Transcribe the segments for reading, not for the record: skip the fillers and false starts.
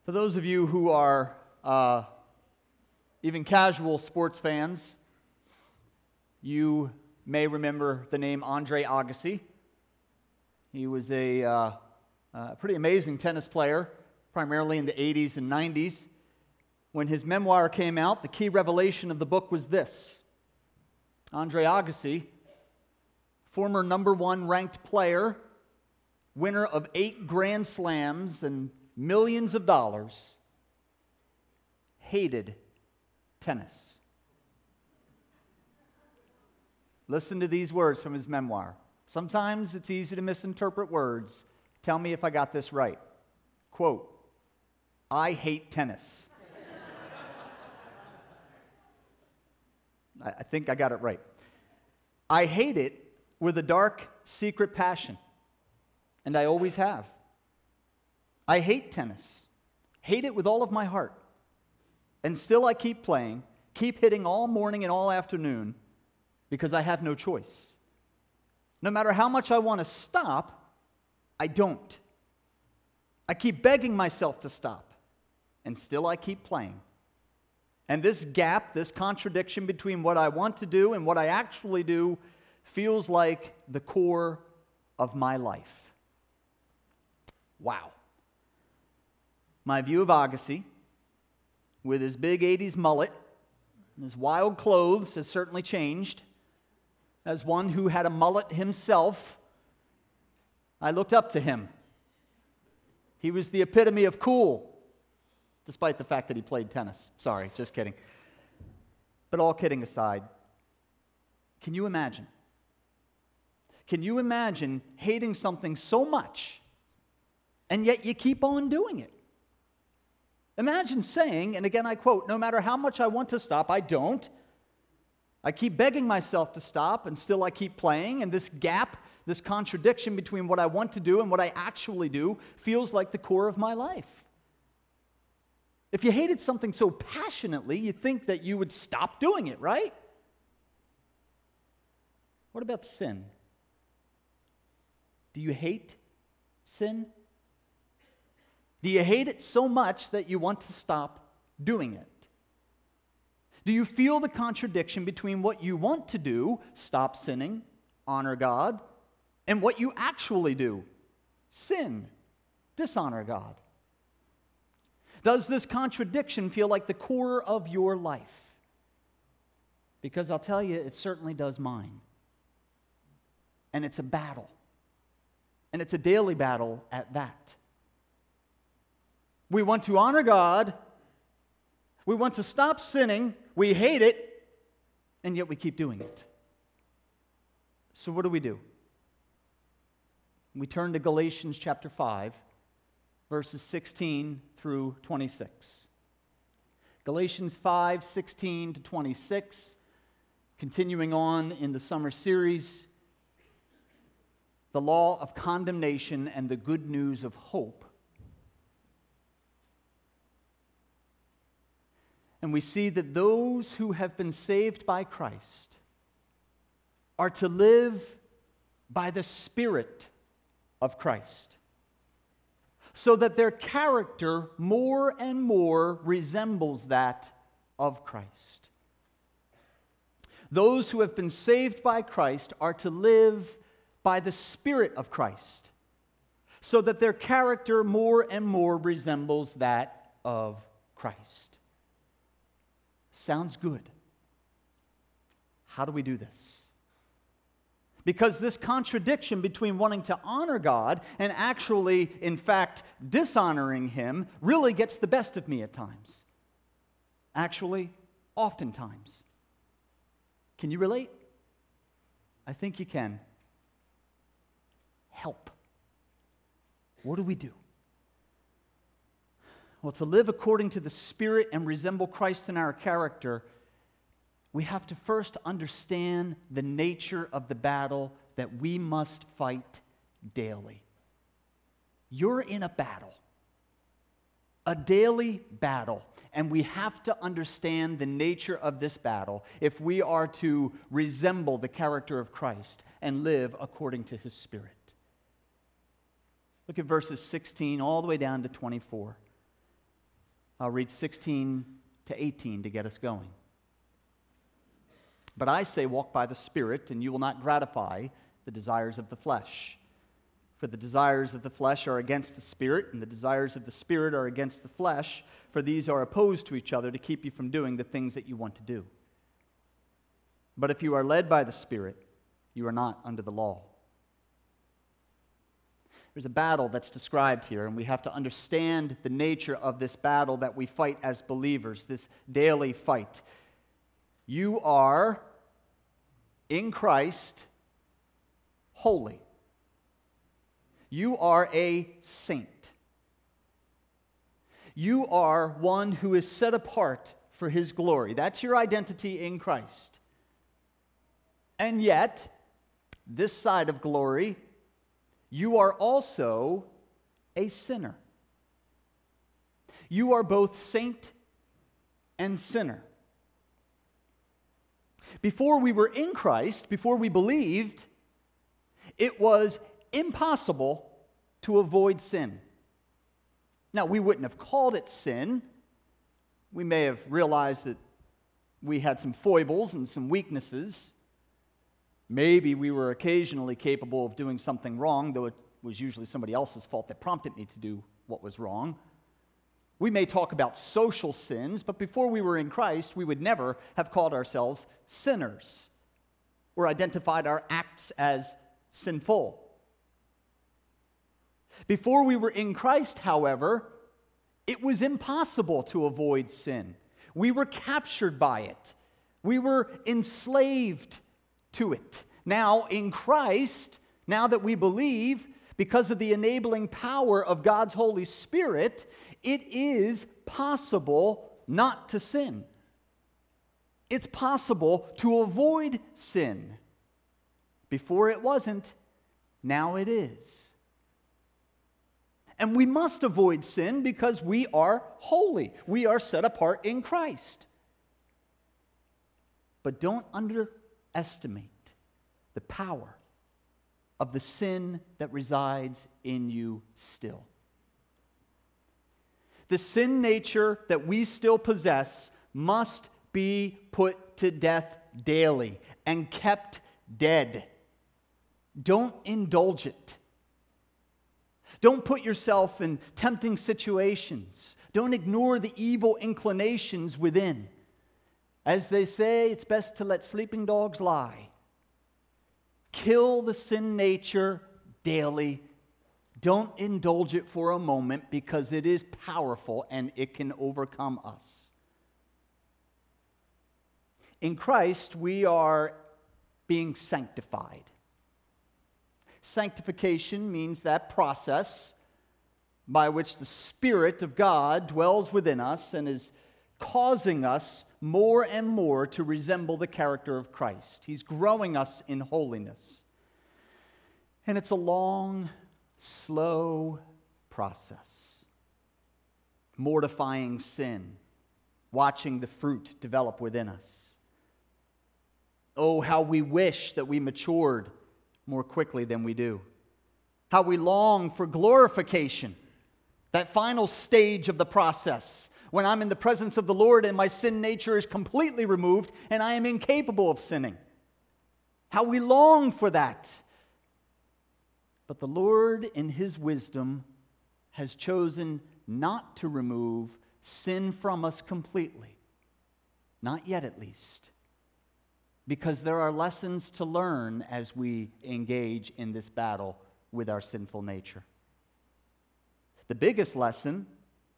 For those of you who are even casual sports fans, you may remember the name Andre Agassi. He was a pretty amazing tennis player, primarily in the 80s and 90s. When his memoir came out, the key revelation of the book was this: Andre Agassi, former number one ranked player, winner of 8 Grand Slams and millions of dollars, hated tennis. Listen to these words from his memoir. Sometimes it's easy to misinterpret words. Tell me if I got this right. Quote, "I hate tennis." I think I got it right. I hate it with a dark, secret passion, and I always have. I hate tennis, hate it with all of my heart, and still I keep playing, keep hitting all morning and all afternoon because I have no choice. No matter how much I want to stop, I don't. I keep begging myself to stop, and still I keep playing. And this gap, this contradiction between what I want to do and what I actually do feels like the core of my life. Wow. My view of Agassi, with his big 80s mullet and his wild clothes, has certainly changed. As one who had a mullet himself, I looked up to him. He was the epitome of cool, despite the fact that he played tennis. Sorry, just kidding. But all kidding aside, can you imagine? Can you imagine hating something so much, and yet you keep on doing it? Imagine saying, and again I quote, "No matter how much I want to stop, I don't. I keep begging myself to stop, and still I keep playing, and this gap, this contradiction between what I want to do and what I actually do feels like the core of my life." If you hated something so passionately, you'd think that you would stop doing it, right? What about sin? Do you hate sin? Do you hate it so much that you want to stop doing it? Do you feel the contradiction between what you want to do, stop sinning, honor God, and what you actually do, sin, dishonor God? Does this contradiction feel like the core of your life? Because I'll tell you, it certainly does mine. And it's a battle. And it's a daily battle at that. We want to honor God. We want to stop sinning. We hate it. And yet we keep doing it. So what do? We turn to Galatians chapter 5, verses 16 through 26. Galatians 5, 16 to 26. Continuing on in the summer series, the law of condemnation and the good news of hope. And we see that those who have been saved by Christ are to live by the Spirit of Christ, so that their character more and more resembles that of Christ. Those who have been saved by Christ are to live by the Spirit of Christ, so that their character more and more resembles that of Christ. Sounds good. How do we do this? Because this contradiction between wanting to honor God and actually, in fact, dishonoring Him really gets the best of me at times. Actually, oftentimes. Can you relate? I think you can. Help. What do? Well, to live according to the Spirit and resemble Christ in our character, we have to first understand the nature of the battle that we must fight daily. You're in a battle, a daily battle, and we have to understand the nature of this battle if we are to resemble the character of Christ and live according to His Spirit. Look at verses 16 all the way down to 24. I'll read 16 to 18 to get us going. But I say, walk by the Spirit, and you will not gratify the desires of the flesh. For the desires of the flesh are against the Spirit, and the desires of the Spirit are against the flesh, for these are opposed to each other to keep you from doing the things that you want to do. But if you are led by the Spirit, you are not under the law. There's a battle that's described here, and we have to understand the nature of this battle that we fight as believers, this daily fight. You are, in Christ, holy. You are a saint. You are one who is set apart for His glory. That's your identity in Christ. And yet, this side of glory, you are also a sinner. You are both saint and sinner. Before we were in Christ, before we believed, it was impossible to avoid sin. Now, we wouldn't have called it sin. We may have realized that we had some foibles and some weaknesses. Maybe we were occasionally capable of doing something wrong, though it was usually somebody else's fault that prompted me to do what was wrong. We may talk about social sins, but before we were in Christ, we would never have called ourselves sinners or identified our acts as sinful. Before we were in Christ, however, it was impossible to avoid sin. We were captured by it. We were enslaved to it. Now, in Christ, now that we believe, because of the enabling power of God's Holy Spirit, it is possible not to sin. It's possible to avoid sin. Before it wasn't, now it is. And we must avoid sin because we are holy. We are set apart in Christ. But don't underestimate the power of the sin that resides in you still. The sin nature that we still possess must be put to death daily and kept dead. Don't indulge it. Don't put yourself in tempting situations. Don't ignore the evil inclinations within. As they say, it's best to let sleeping dogs lie. Kill the sin nature daily. Don't indulge it for a moment because it is powerful and it can overcome us. In Christ, we are being sanctified. Sanctification means that process by which the Spirit of God dwells within us and is causing us more and more to resemble the character of Christ. He's growing us in holiness. And it's a long, slow process. Mortifying sin, watching the fruit develop within us. Oh, how we wish that we matured more quickly than we do. How we long for glorification, that final stage of the process, when I'm in the presence of the Lord and my sin nature is completely removed and I am incapable of sinning. How we long for that. But the Lord, in His wisdom, has chosen not to remove sin from us completely. Not yet, at least. Because there are lessons to learn as we engage in this battle with our sinful nature. The biggest lesson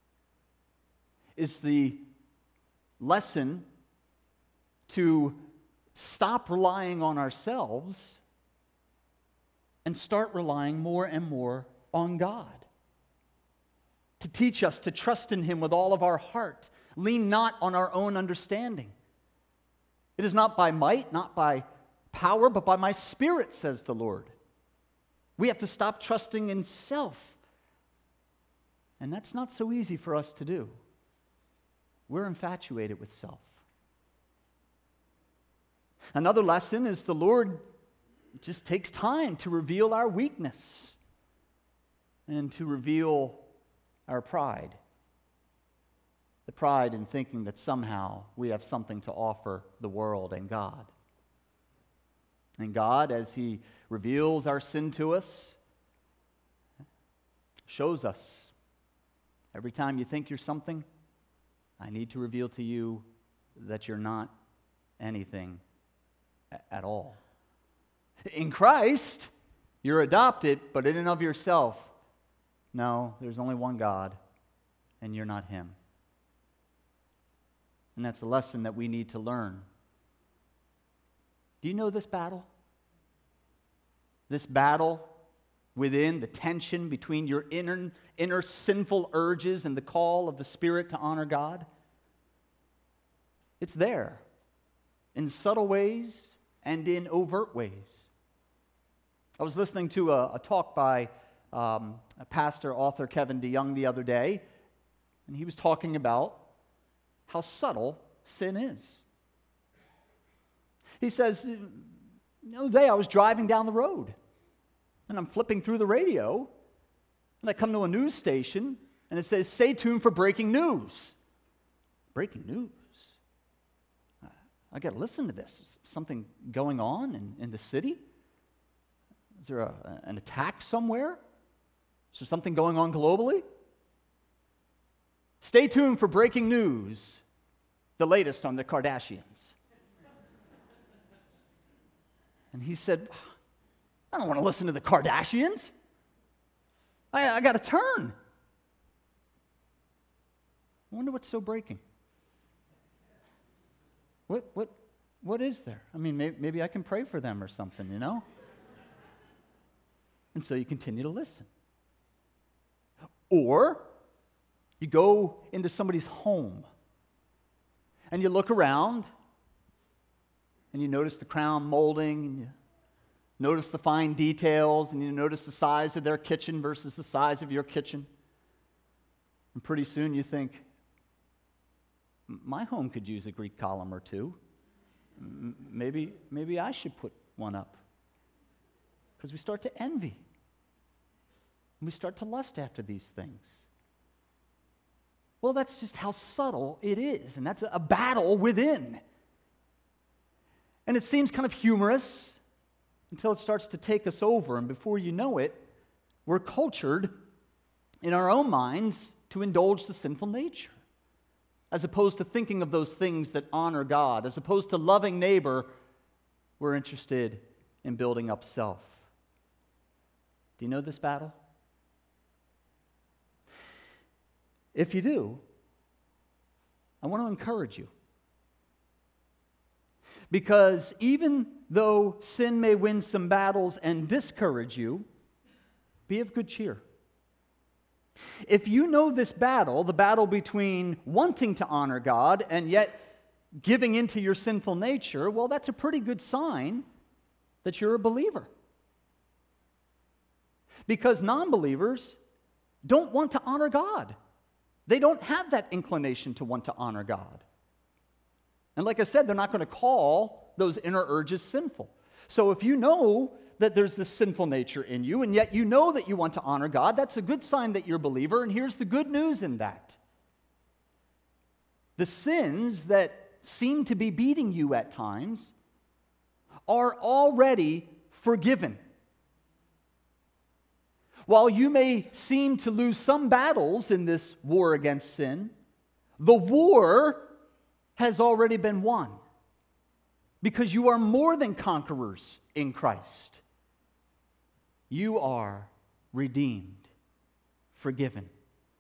is the lesson to stop relying on ourselves and start relying more and more on God. To teach us to trust in Him with all of our heart. Lean not on our own understanding. It is not by might, not by power, but by my Spirit, says the Lord. We have to stop trusting in self. And that's not so easy for us to do. We're infatuated with self. Another lesson is the Lord just takes time to reveal our weakness and to reveal our pride. pride in thinking that somehow we have something to offer the world and God. And God, as He reveals our sin to us, shows us. Every time you think you're something, I need to reveal to you that you're not anything at all. In Christ, you're adopted, but in and of yourself, no, there's only one God, and you're not Him. And that's a lesson that we need to learn. Do you know this battle? This battle within, the tension between your inner sinful urges and the call of the Spirit to honor God? It's there, in subtle ways and in overt ways. I was listening to a talk by a pastor, author Kevin DeYoung the other day, and he was talking about how subtle sin is. He says, the other day I was driving down the road, and I'm flipping through the radio, and I come to a news station, and it says, "Stay tuned for breaking news." Breaking news? I got to listen to this. Is something going on in the city? Is there an attack somewhere? Is there something going on globally? Stay tuned for breaking news, the latest on the Kardashians. And he said, I don't want to listen to the Kardashians. I got to turn. I wonder what's so breaking. What is there? I mean, maybe I can pray for them or something, you know? And so you continue to listen. Or you go into somebody's home and you look around and you notice the crown molding and you notice the fine details and you notice the size of their kitchen versus the size of your kitchen. And pretty soon you think, my home could use a Greek column or two. Maybe I should put one up. Because we start to envy. And we start to lust after these things. Well, that's just how subtle it is. And that's a battle within. And it seems kind of humorous until it starts to take us over. And before you know it, we're cultured in our own minds to indulge the sinful nature. As opposed to thinking of those things that honor God. As opposed to loving neighbor, we're interested in building up self. Do you know this battle? If you do, I want to encourage you. Because even though sin may win some battles and discourage you, be of good cheer. If you know this battle, the battle between wanting to honor God and yet giving into your sinful nature, well, that's a pretty good sign that you're a believer. Because non-believers don't want to honor God. They don't have that inclination to want to honor God. And like I said, they're not going to call those inner urges sinful. So if you know that there's this sinful nature in you, and yet you know that you want to honor God, that's a good sign that you're a believer, and here's the good news in that. The sins that seem to be beating you at times are already forgiven. While you may seem to lose some battles in this war against sin, the war has already been won. Because you are more than conquerors in Christ. You are redeemed, forgiven.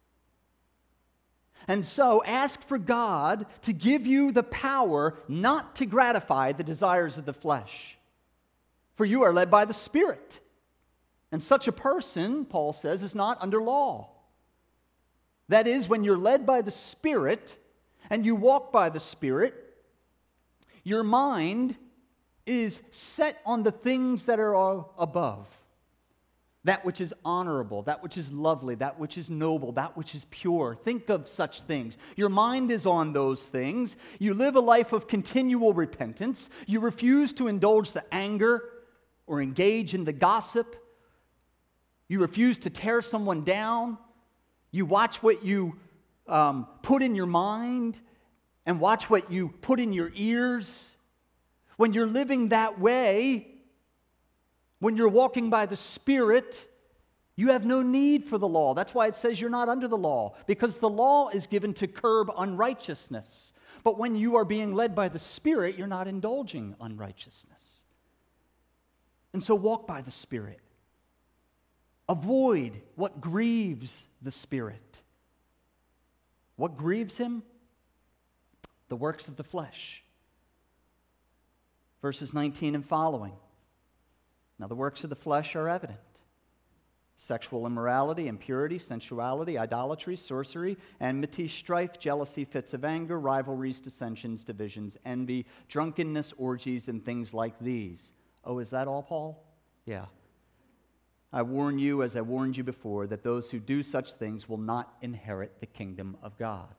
And so ask for God to give you the power not to gratify the desires of the flesh. For you are led by the Spirit. And such a person, Paul says, is not under law. That is, when you're led by the Spirit and you walk by the Spirit, your mind is set on the things that are above. That which is honorable, that which is lovely, that which is noble, that which is pure. Think of such things. Your mind is on those things. You live a life of continual repentance. You refuse to indulge the anger or engage in the gossip. You refuse to tear someone down. You watch what you put in your mind and watch what you put in your ears. When you're living that way, when you're walking by the Spirit, you have no need for the law. That's why it says you're not under the law, because the law is given to curb unrighteousness. But when you are being led by the Spirit, you're not indulging unrighteousness. And so walk by the Spirit. Avoid what grieves the Spirit. What grieves him? The works of the flesh. Verses 19 and following. Now the works of the flesh are evident: sexual immorality, impurity, sensuality, idolatry, sorcery, enmity, strife, jealousy, fits of anger, rivalries, dissensions, divisions, envy, drunkenness, orgies, and things like these. Oh, is that all, Paul? Yeah. I warn you, as I warned you before, that those who do such things will not inherit the kingdom of God.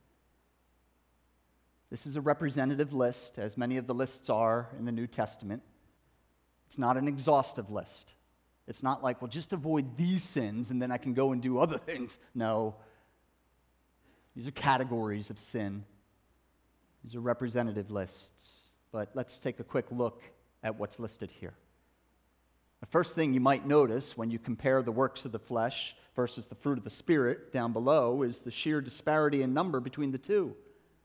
This is a representative list, as many of the lists are in the New Testament. It's not an exhaustive list. It's not like, well, just avoid these sins and then I can go and do other things. No. These are categories of sin. These are representative lists. But let's take a quick look at what's listed here. The first thing you might notice when you compare the works of the flesh versus the fruit of the Spirit down below is the sheer disparity in number between the two.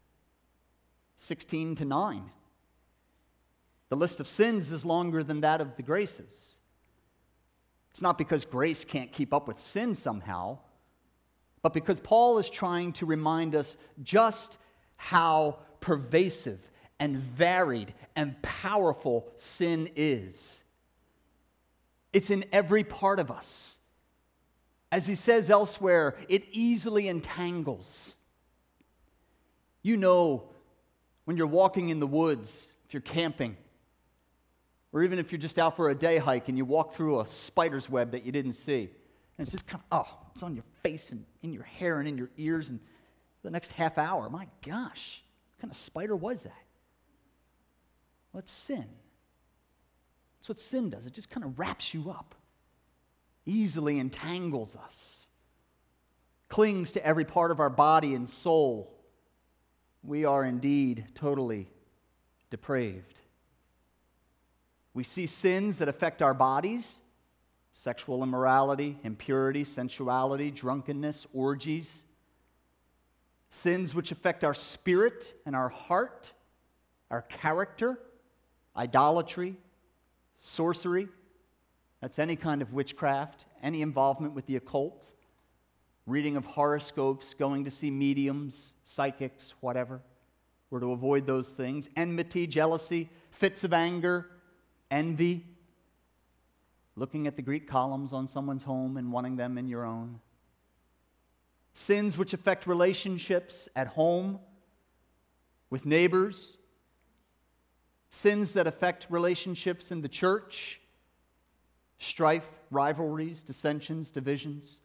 16 to 9. The list of sins is longer than that of the graces. It's not because grace can't keep up with sin somehow, but because Paul is trying to remind us just how pervasive and varied and powerful sin is. It's in every part of us. As he says elsewhere, it easily entangles. You know, when you're walking in the woods, if you're camping, or even if you're just out for a day hike and you walk through a spider's web that you didn't see, and it's just kind of, it's on your face and in your hair and in your ears, and the next half hour, my gosh, what kind of spider was that? Well, it's sin. That's what sin does. It just kind of wraps you up, easily entangles us, clings to every part of our body and soul. We are indeed totally depraved. We see sins that affect our bodies: sexual immorality, impurity, sensuality, drunkenness, orgies. Sins which affect our spirit and our heart, our character: idolatry, sorcery. That's any kind of witchcraft, any involvement with the occult, reading of horoscopes, going to see mediums, psychics, whatever. We're to avoid those things. Enmity, jealousy, fits of anger, envy, looking at the Greek columns on someone's home and wanting them in your own. Sins which affect relationships at home, with neighbors. Sins that affect relationships in the church: strife, rivalries, dissensions, divisions.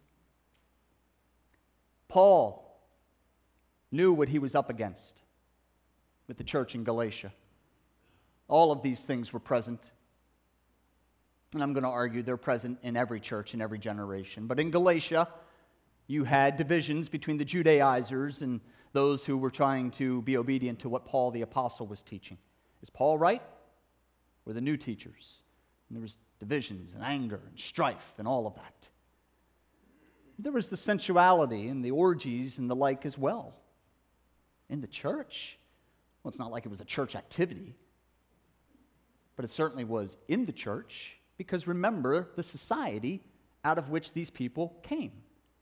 Paul knew what he was up against with the church in Galatia. All of these things were present. And I'm going to argue they're present in every church in every generation. But in Galatia, you had divisions between the Judaizers and those who were trying to be obedient to what Paul the apostle was teaching. Is Paul right? Or the new teachers? And there was divisions and anger and strife and all of that. There was the sensuality and the orgies and the like as well. In the church, well, it's not like it was a church activity, but it certainly was in the church, because remember the society out of which these people came.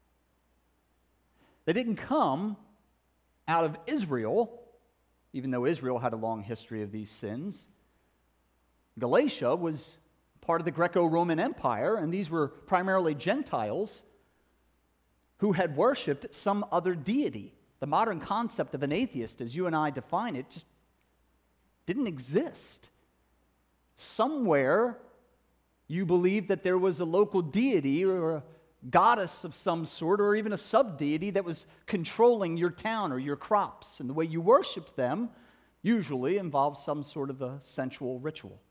They didn't come out of Israel, even though Israel had a long history of these sins. Galatia was part of the Greco-Roman Empire, and these were primarily Gentiles who had worshipped some other deity. The modern concept of an atheist, as you and I define it, just didn't exist. Somewhere you believed that there was a local deity or a goddess of some sort, or even a sub-deity that was controlling your town or your crops. And the way you worshipped them usually involved some sort of a sensual ritual.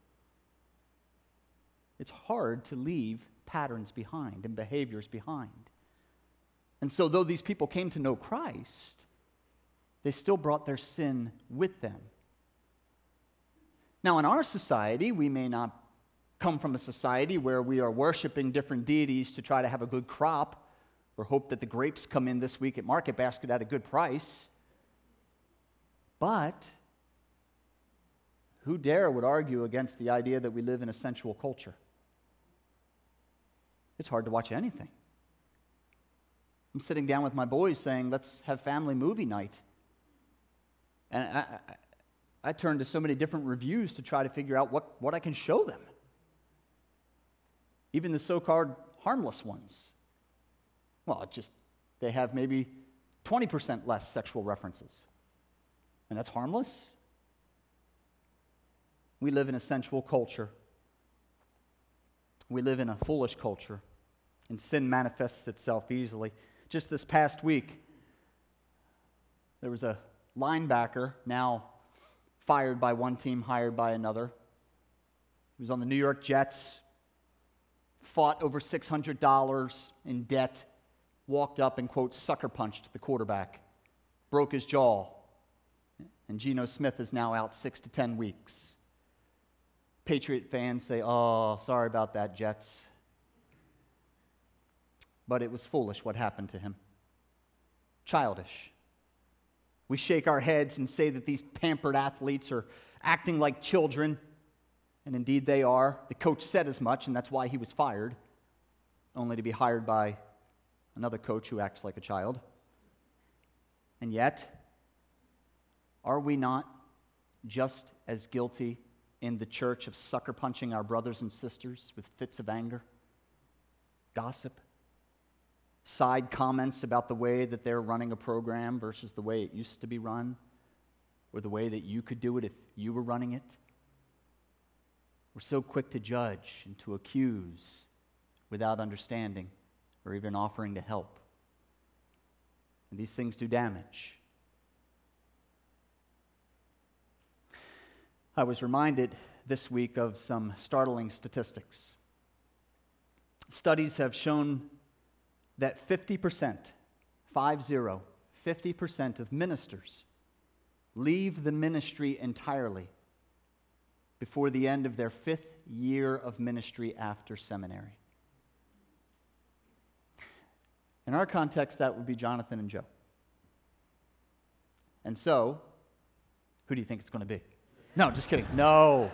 It's hard to leave patterns behind and behaviors behind. And so though these people came to know Christ, they still brought their sin with them. Now, in our society, we may not come from a society where we are worshiping different deities to try to have a good crop or hope that the grapes come in this week at Market Basket at a good price. But who would argue against the idea that we live in a sensual culture? It's hard to watch anything. I'm sitting down with my boys saying, let's have family movie night. And I turned to so many different reviews to try to figure out what I can show them. Even the so-called harmless ones. Well, they have maybe 20% less sexual references. And that's harmless? We live in a sensual culture. We live in a foolish culture. And sin manifests itself easily. Just this past week, there was a linebacker, now fired by one team, hired by another. He was on the New York Jets, fought over $600 in debt, walked up and, quote, sucker punched the quarterback, broke his jaw, and Geno Smith is now out 6 to 10 weeks. Patriot fans say, oh, sorry about that, Jets. But it was foolish what happened to him. Childish. We shake our heads and say that these pampered athletes are acting like children, and indeed they are. The coach said as much, and that's why he was fired, only to be hired by another coach who acts like a child. And yet, are we not just as guilty in the church of sucker punching our brothers and sisters with fits of anger, gossip, side comments about the way that they're running a program versus the way it used to be run, or the way that you could do it if you were running it? We're so quick to judge and to accuse without understanding or even offering to help. And these things do damage. I was reminded this week of some startling statistics. Studies have shown that 50% of ministers leave the ministry entirely before the end of their 5th year of ministry after seminary. In our context, that would be Jonathan and Joe. And so, who do you think it's going to be? No, just kidding. No.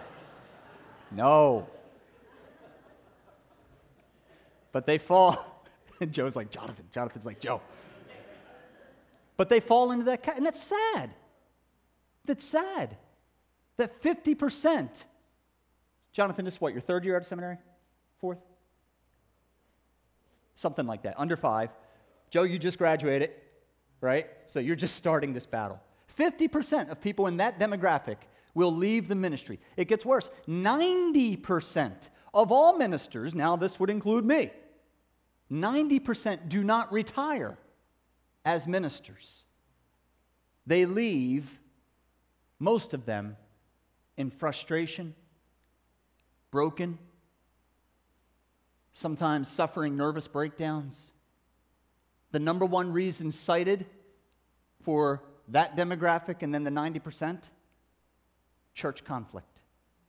But they fall... And Joe's like, Jonathan. Jonathan's like, Joe. But they fall into that and that's sad. That's sad. That 50%. Jonathan, this is what, your 3rd year out of seminary? 4th? Something like that, under 5. Joe, you just graduated, right? So you're just starting this battle. 50% of people in that demographic will leave the ministry. It gets worse. 90% of all ministers, now this would include me, 90% do not retire as ministers. They leave, most of them, in frustration, broken, sometimes suffering nervous breakdowns. The number one reason cited for that demographic and then the 90%, church conflict.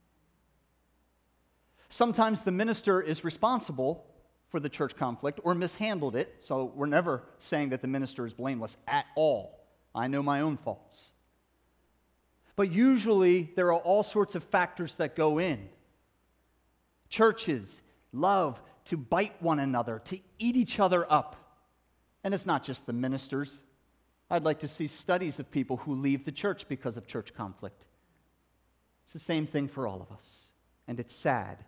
Sometimes the minister is responsible for the church conflict or mishandled it, so we're never saying that the minister is blameless at all. I know my own faults. But usually there are all sorts of factors that go in. Churches love to bite one another, to eat each other up. And it's not just the ministers. I'd like to see studies of people who leave the church because of church conflict. It's the same thing for all of us, and it's sad.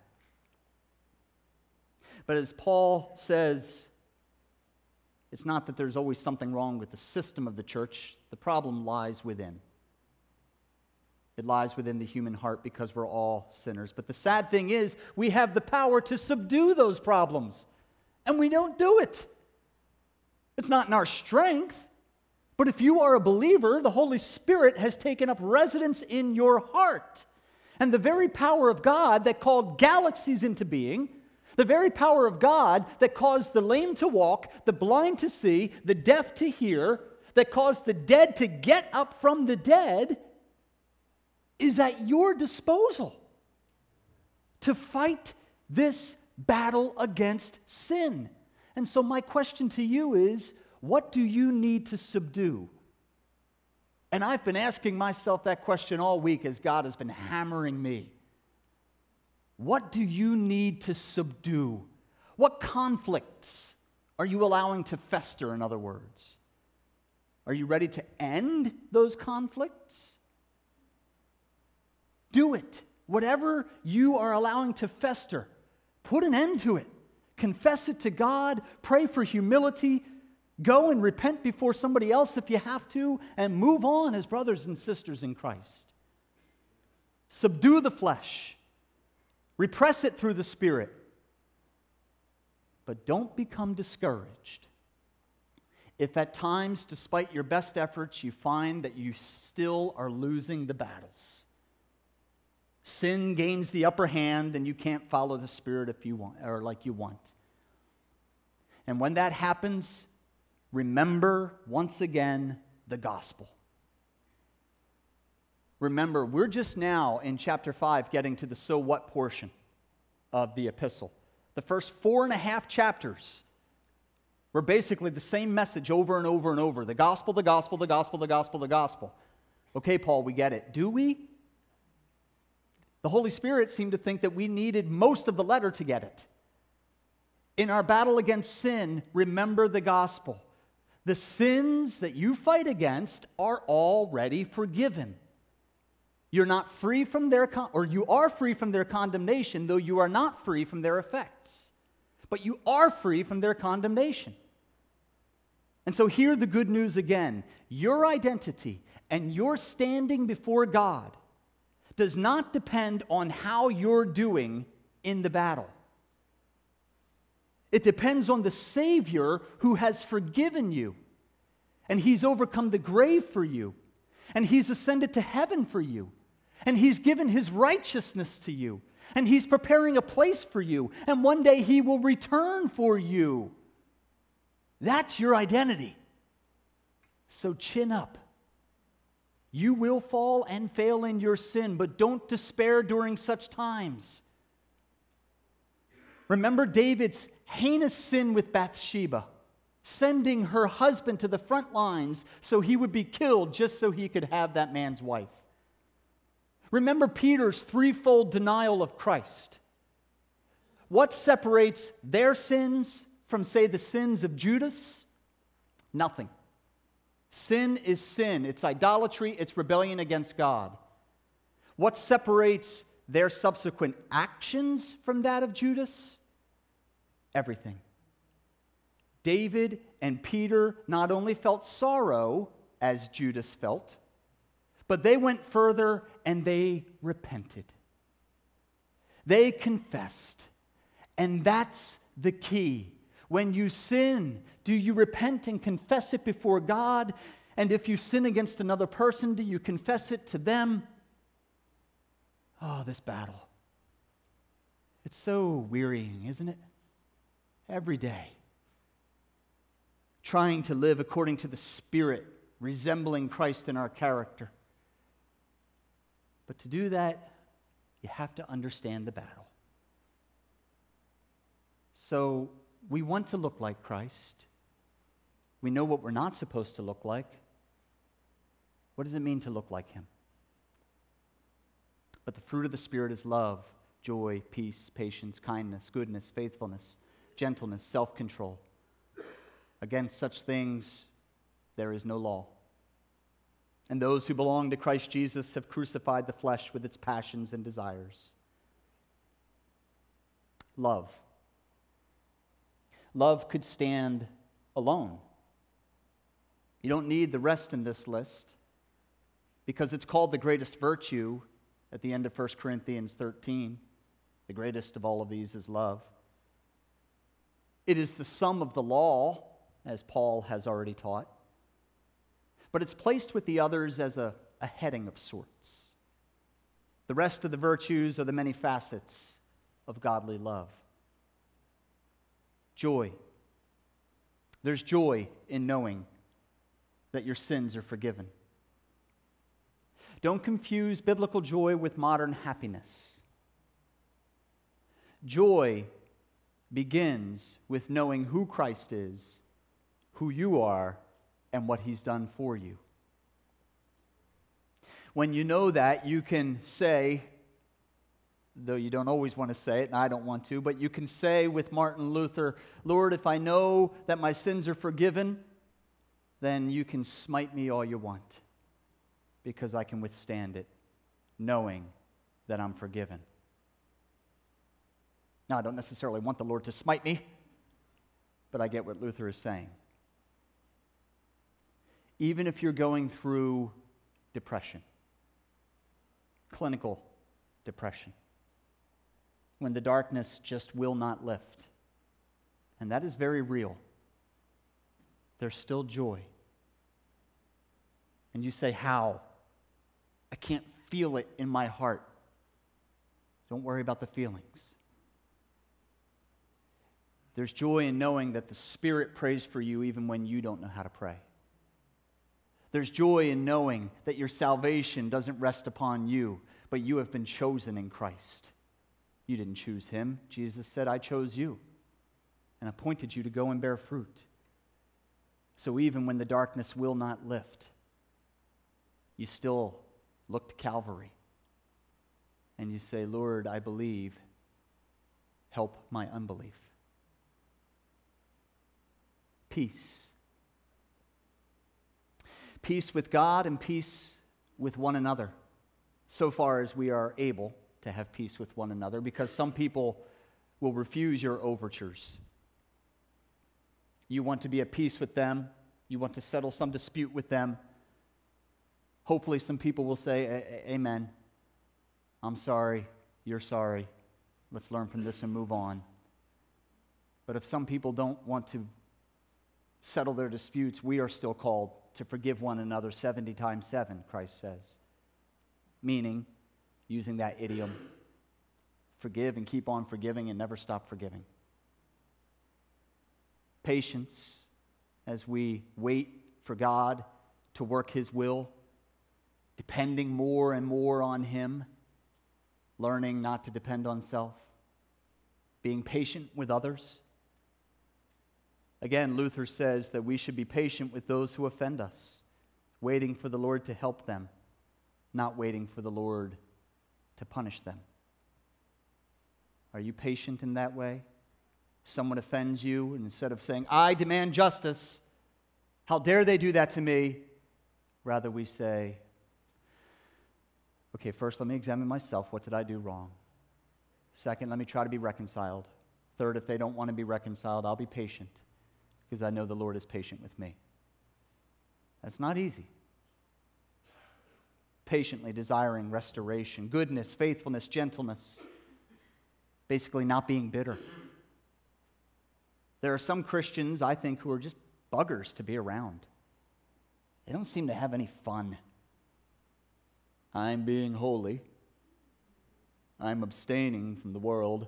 But as Paul says, it's not that there's always something wrong with the system of the church. The problem lies within. It lies within the human heart because we're all sinners. But the sad thing is, we have the power to subdue those problems, and we don't do it. It's not in our strength, but if you are a believer, the Holy Spirit has taken up residence in your heart. And the very power of God that called galaxies into being, The very power of God that caused the lame to walk, the blind to see, the deaf to hear, that caused the dead to get up from the dead, is at your disposal to fight this battle against sin. And so my question to you is, what do you need to subdue? And I've been asking myself that question all week as God has been hammering me. What do you need to subdue? What conflicts are you allowing to fester, in other words? Are you ready to end those conflicts? Do it. Whatever you are allowing to fester, put an end to it. Confess it to God. Pray for humility. Go and repent before somebody else if you have to, and move on as brothers and sisters in Christ. Subdue the flesh. Repress it through the Spirit. But don't become discouraged. If at times, despite your best efforts, you find that you still are losing the battles. Sin gains the upper hand and you can't follow the Spirit if you want, or like you want. And when that happens, remember once again the gospel. Remember, we're just now in chapter 5 getting to the so what portion of the epistle. The first 4.5 chapters were basically the same message over and over and over. The gospel, the gospel, the gospel, the gospel, the gospel. Okay, Paul, we get it. Do we? The Holy Spirit seemed to think that we needed most of the letter to get it. In our battle against sin, remember the gospel. The sins that you fight against are already forgiven. You're not free from their, or you are free from their condemnation, though you are not free from their effects. But you are free from their condemnation. And so hear the good news again. Your identity and your standing before God does not depend on how you're doing in the battle. It depends on the Savior who has forgiven you. And He's overcome the grave for you. And He's ascended to heaven for you. And He's given His righteousness to you. And He's preparing a place for you. And one day He will return for you. That's your identity. So chin up. You will fall and fail in your sin, but don't despair during such times. Remember David's heinous sin with Bathsheba, sending her husband to the front lines so he would be killed just so he could have that man's wife. Remember Peter's threefold denial of Christ. What separates their sins from, say, the sins of Judas? Nothing. Sin is sin. It's idolatry. It's rebellion against God. What separates their subsequent actions from that of Judas? Everything. David and Peter not only felt sorrow as Judas felt, but they went further and they repented. They confessed. And that's the key. When you sin, do you repent and confess it before God? And if you sin against another person, do you confess it to them? Oh, this battle. It's so wearying, isn't it? Every day. Trying to live according to the Spirit, resembling Christ in our character. But to do that, you have to understand the battle. So, we want to look like Christ. We know what we're not supposed to look like. What does it mean to look like Him? But the fruit of the Spirit is love, joy, peace, patience, kindness, goodness, faithfulness, gentleness, self-control. Against such things, there is no law. And those who belong to Christ Jesus have crucified the flesh with its passions and desires. Love. Love could stand alone. You don't need the rest in this list because it's called the greatest virtue at the end of 1 Corinthians 13. The greatest of all of these is love. It is the sum of the law, as Paul has already taught. But it's placed with the others as a heading of sorts. The rest of the virtues are the many facets of godly love. Joy. There's joy in knowing that your sins are forgiven. Don't confuse biblical joy with modern happiness. Joy begins with knowing who Christ is, who you are, and what He's done for you. When you know that, you can say, though you don't always want to say it, and I don't want to, but you can say with Martin Luther, Lord, if I know that my sins are forgiven, then you can smite me all you want, because I can withstand it, knowing that I'm forgiven. Now, I don't necessarily want the Lord to smite me, but I get what Luther is saying. Even if you're going through depression, clinical depression, when the darkness just will not lift, and that is very real, there's still joy. And you say, how? I can't feel it in my heart. Don't worry about the feelings. There's joy in knowing that the Spirit prays for you even when you don't know how to pray. There's joy in knowing that your salvation doesn't rest upon you, but you have been chosen in Christ. You didn't choose Him. Jesus said, I chose you and appointed you to go and bear fruit. So even when the darkness will not lift, you still look to Calvary and you say, Lord, I believe, help my unbelief. Peace. Peace with God and peace with one another, so far as we are able to have peace with one another, because some people will refuse your overtures. You want to be at peace with them. You want to settle some dispute with them. Hopefully some people will say, amen. I'm sorry. You're sorry. Let's learn from this and move on. But if some people don't want to settle their disputes, we are still called to forgive one another 70 times 7, Christ says. Meaning, using that idiom, forgive and keep on forgiving and never stop forgiving. Patience as we wait for God to work His will, depending more and more on Him, learning not to depend on self, being patient with others. Again, Luther says that we should be patient with those who offend us, waiting for the Lord to help them, not waiting for the Lord to punish them. Are you patient in that way? Someone offends you, and instead of saying, I demand justice, how dare they do that to me? Rather we say, okay, first let me examine myself. What did I do wrong? Second, let me try to be reconciled. Third, if they don't want to be reconciled, I'll be patient, because I know the Lord is patient with me. That's not easy. Patiently desiring restoration, goodness, faithfulness, gentleness. Basically not being bitter. There are some Christians, I think, who are just buggers to be around. They don't seem to have any fun. I'm being holy. I'm abstaining from the world.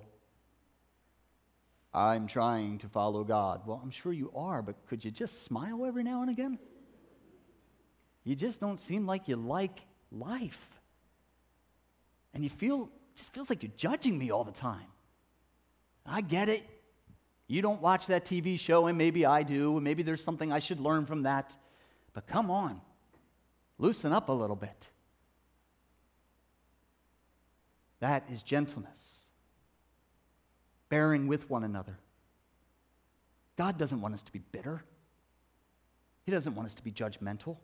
I'm trying to follow God. Well, I'm sure you are, but could you just smile every now and again? You just don't seem like you like life. And it just feels like you're judging me all the time. I get it. You don't watch that TV show, and maybe I do, and maybe there's something I should learn from that. But come on, loosen up a little bit. That is gentleness. Bearing with one another. God doesn't want us to be bitter. He doesn't want us to be judgmental.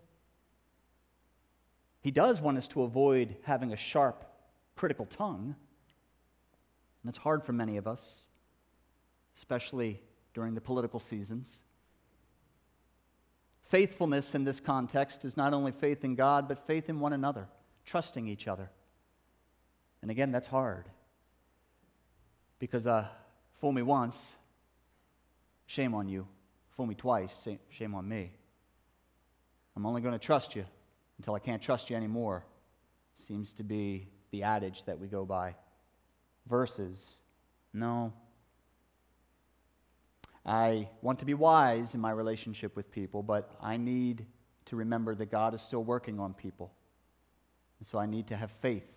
He does want us to avoid having a sharp, critical tongue. And it's hard for many of us, especially during the political seasons. Faithfulness in this context is not only faith in God, but faith in one another, trusting each other. And again, that's hard. Because fool me once, shame on you. Fool me twice, shame on me. I'm only going to trust you until I can't trust you anymore. Seems to be the adage that we go by. Versus, no. I want to be wise in my relationship with people, but I need to remember that God is still working on people. And so I need to have faith.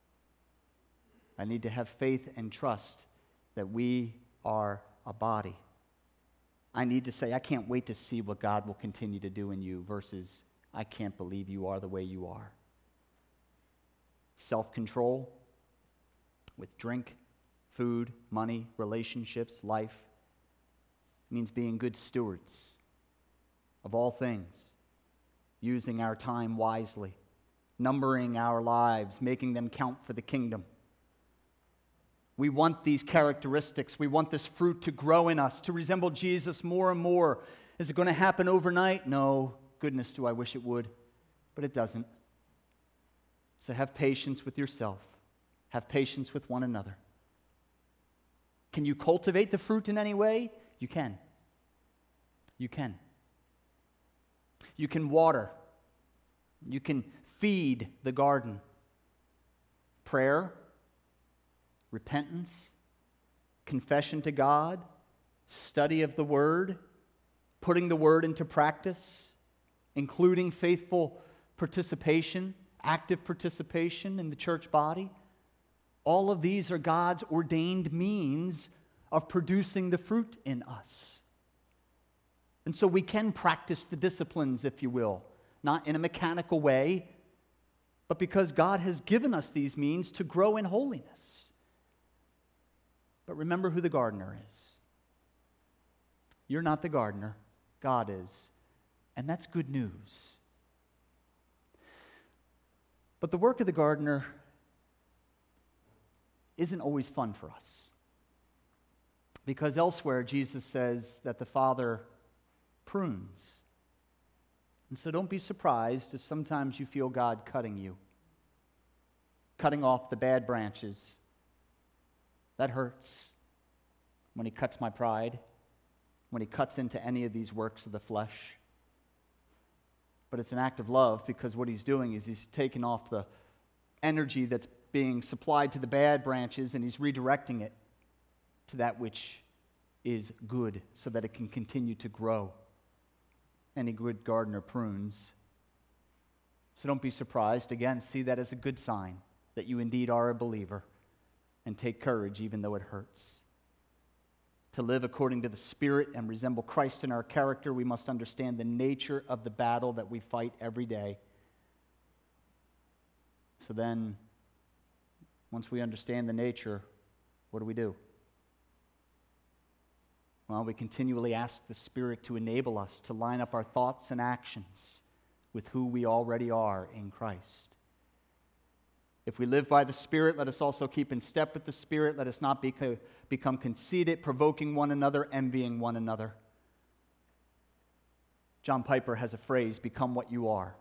I need to have faith and trust that we are a body. I need to say, I can't wait to see what God will continue to do in you versus, I can't believe you are the way you are. Self-control with drink, food, money, relationships, life means being good stewards of all things, using our time wisely, numbering our lives, making them count for the kingdom. We want these characteristics. We want this fruit to grow in us, to resemble Jesus more and more. Is it going to happen overnight? No. Goodness, do I wish it would. But it doesn't. So have patience with yourself. Have patience with one another. Can you cultivate the fruit in any way? You can. You can. You can water. You can feed the garden. Prayer, repentance, confession to God, study of the Word, putting the Word into practice, including faithful participation, active participation in the church body. All of these are God's ordained means of producing the fruit in us. And so we can practice the disciplines, if you will, not in a mechanical way, but because God has given us these means to grow in holiness. But remember who the gardener is. You're not the gardener. God is. And that's good news. But the work of the gardener isn't always fun for us. Because elsewhere, Jesus says that the Father prunes. And so don't be surprised if sometimes you feel God cutting you, cutting off the bad branches. That hurts when He cuts my pride, when He cuts into any of these works of the flesh. But it's an act of love because what He's doing is He's taking off the energy that's being supplied to the bad branches and He's redirecting it to that which is good so that it can continue to grow. Any good gardener prunes. So don't be surprised. Again, see that as a good sign that you indeed are a believer. And take courage even though it hurts. To live according to the Spirit and resemble Christ in our character, we must understand the nature of the battle that we fight every day. So then, once we understand the nature, what do? Well, we continually ask the Spirit to enable us to line up our thoughts and actions with who we already are in Christ. If we live by the Spirit, let us also keep in step with the Spirit. Let us not become conceited, provoking one another, envying one another. John Piper has a phrase, become what you are.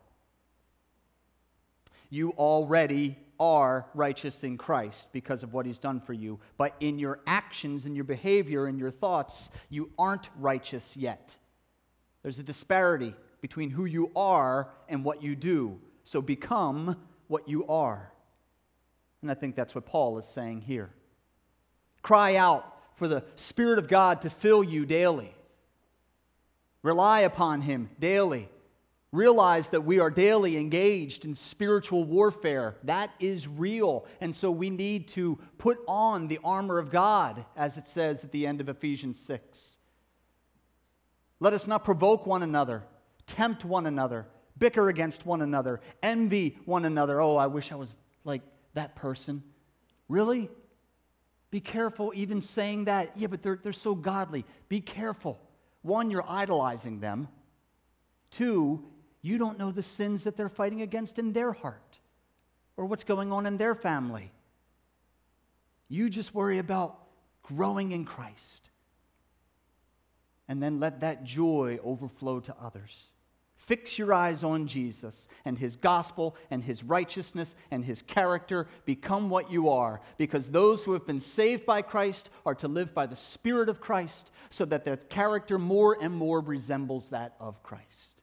You already are righteous in Christ because of what He's done for you. But in your actions, in your behavior, in your thoughts, you aren't righteous yet. There's a disparity between who you are and what you do. So become what you are. And I think that's what Paul is saying here. Cry out for the Spirit of God to fill you daily. Rely upon Him daily. Realize that we are daily engaged in spiritual warfare. That is real. And so we need to put on the armor of God, as it says at the end of Ephesians 6. Let us not provoke one another, tempt one another, bicker against one another, envy one another. Oh, I wish I was like that person. Really? Be careful even saying that. Yeah, but they're so godly. Be careful. One, you're idolizing them. Two, you don't know the sins that they're fighting against in their heart or what's going on in their family. You just worry about growing in Christ. And then let that joy overflow to others. Fix your eyes on Jesus and His gospel and His righteousness and His character. Become what you are, because those who have been saved by Christ are to live by the Spirit of Christ so that their character more and more resembles that of Christ.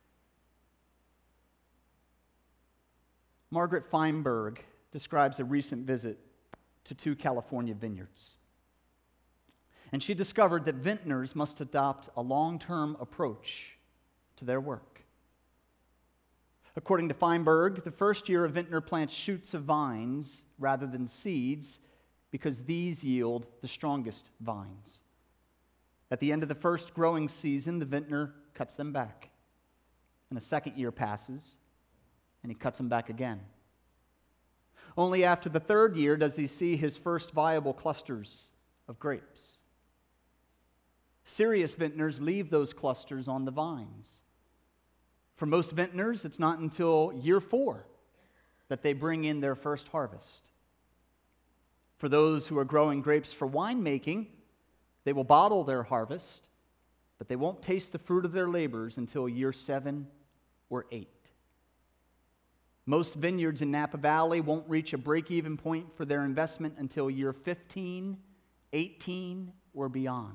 Margaret Feinberg describes a recent visit to 2 California vineyards. And she discovered that vintners must adopt a long-term approach to their work. According to Feinberg, the first year a vintner plants shoots of vines rather than seeds because these yield the strongest vines. At the end of the first growing season, the vintner cuts them back. And a second year passes, and he cuts them back again. Only after the third year does he see his first viable clusters of grapes. Serious vintners leave those clusters on the vines. For most vintners, it's not until year 4 that they bring in their first harvest. For those who are growing grapes for winemaking, they will bottle their harvest, but they won't taste the fruit of their labors until year 7 or 8. Most vineyards in Napa Valley won't reach a break-even point for their investment until year 15, 18, or beyond.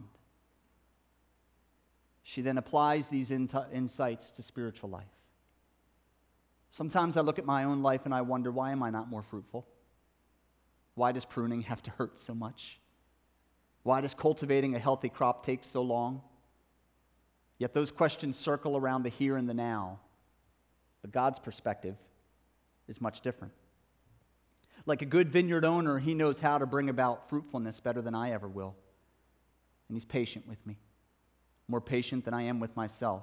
She then applies these insights to spiritual life. Sometimes I look at my own life and I wonder, why am I not more fruitful? Why does pruning have to hurt so much? Why does cultivating a healthy crop take so long? Yet those questions circle around the here and the now. But God's perspective is much different. Like a good vineyard owner, he knows how to bring about fruitfulness better than I ever will. And he's patient with me, more patient than I am with myself.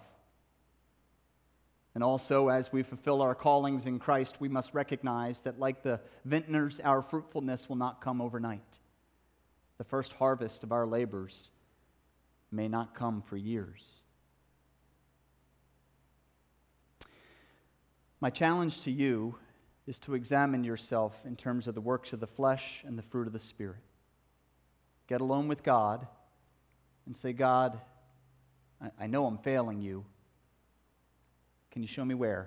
And also, as we fulfill our callings in Christ, we must recognize that like the vintners, our fruitfulness will not come overnight. The first harvest of our labors may not come for years. My challenge to you is to examine yourself in terms of the works of the flesh and the fruit of the Spirit. Get alone with God and say, God, I know I'm failing you. Can you show me where?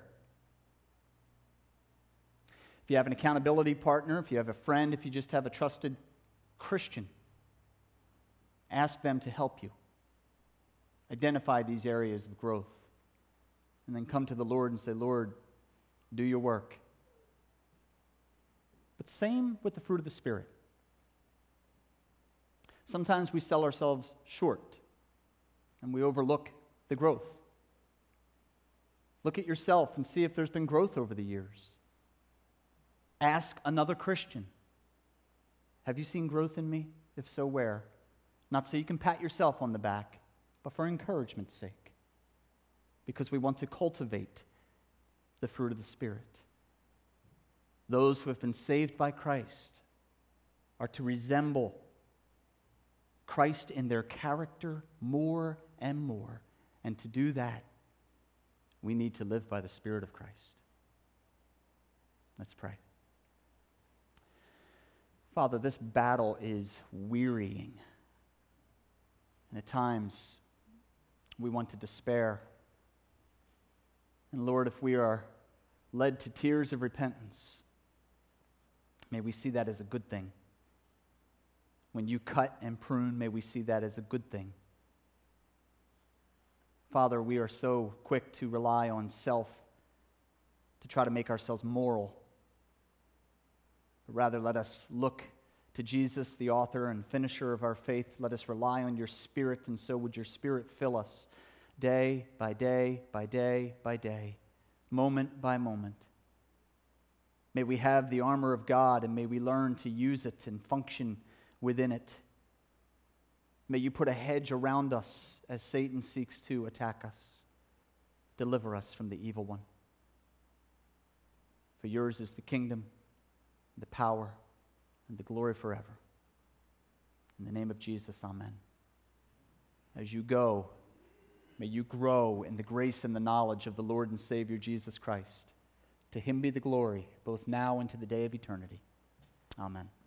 If you have an accountability partner, if you have a friend, if you just have a trusted Christian, ask them to help you. Identify these areas of growth. And then come to the Lord and say, Lord, do your work. But same with the fruit of the Spirit. Sometimes we sell ourselves short and we overlook the growth. Look at yourself and see if there's been growth over the years. Ask another Christian, have you seen growth in me? If so, where? Not so you can pat yourself on the back, but for encouragement's sake. Because we want to cultivate the fruit of the Spirit. Those who have been saved by Christ are to resemble Christ in their character more and more. And to do that, we need to live by the Spirit of Christ. Let's pray. Father, this battle is wearying. And at times, we want to despair. And Lord, if we are led to tears of repentance, may we see that as a good thing. When you cut and prune, may we see that as a good thing. Father, we are so quick to rely on self to try to make ourselves moral. But rather, let us look to Jesus, the author and finisher of our faith. Let us rely on your Spirit, and so would your Spirit fill us day by day by day by day, moment by moment. May we have the armor of God, and may we learn to use it and function within it. May you put a hedge around us as Satan seeks to attack us. Deliver us from the evil one. For yours is the kingdom, the power, and the glory forever. In the name of Jesus, amen. As you go, may you grow in the grace and the knowledge of the Lord and Savior Jesus Christ. To him be the glory, both now and to the day of eternity. Amen.